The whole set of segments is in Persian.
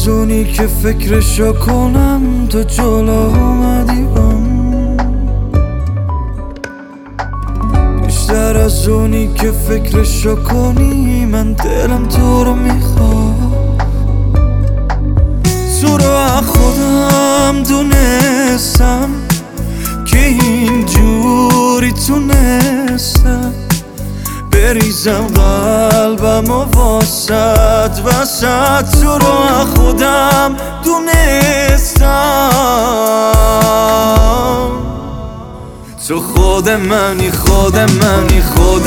از اونی که فکرشو کنم تو جلو اومدی بیشتر از اونی که فکرشو کنی من دلم تو رو میخواد. تو رو از خودم دونستم که اینجوری تونستم بریزم قلبم و واسد وسط. تو رو از خودم دونستم تو خود منی، خود منی، خود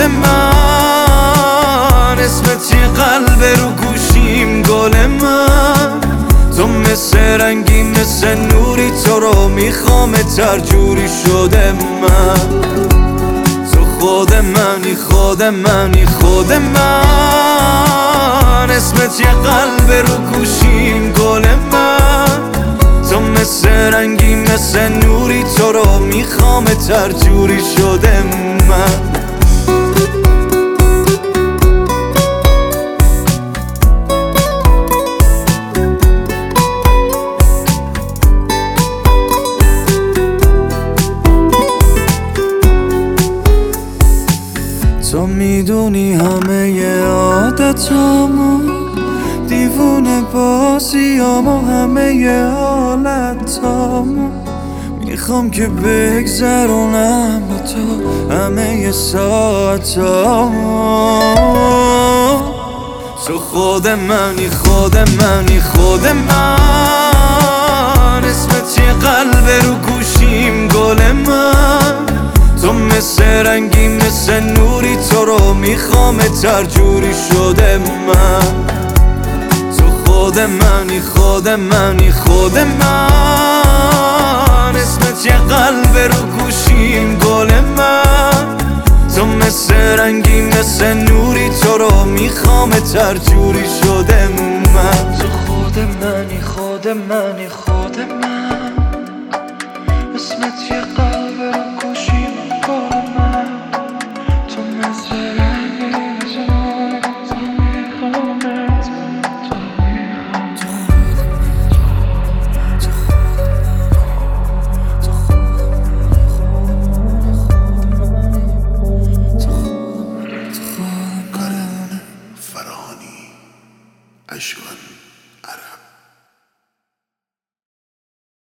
من. اسمت یه قلب رو گوشیم گل من. تو مثل رنگی مثل نوری تو رو میخوام تر جوری شده من. تو خود منی، خود منی، خود من. اسمت یه قلب رو گوشیم گل من. تو مثل رنگی مثل نوری تو رو میخوام تر جوری شده من. تو میدونی همه عادتامو دیوونه بازیامو همه حالتامو میخوام که بگذرونم با تو همه ساعتامو. تو خود منی، خود منی، خود من. اسمت یه قلب رو گوشیم گل من. تو مثل رنگی مثل نوری تو رو میخوام تر جوری شده من. تو خود منی، خود منی، خود من. اسمت یه قلب رو گوشیم گل من. تو مثل رنگی مثل نوری تو رو میخوام تر جوری شده من. تو خود منی، خود منی، خود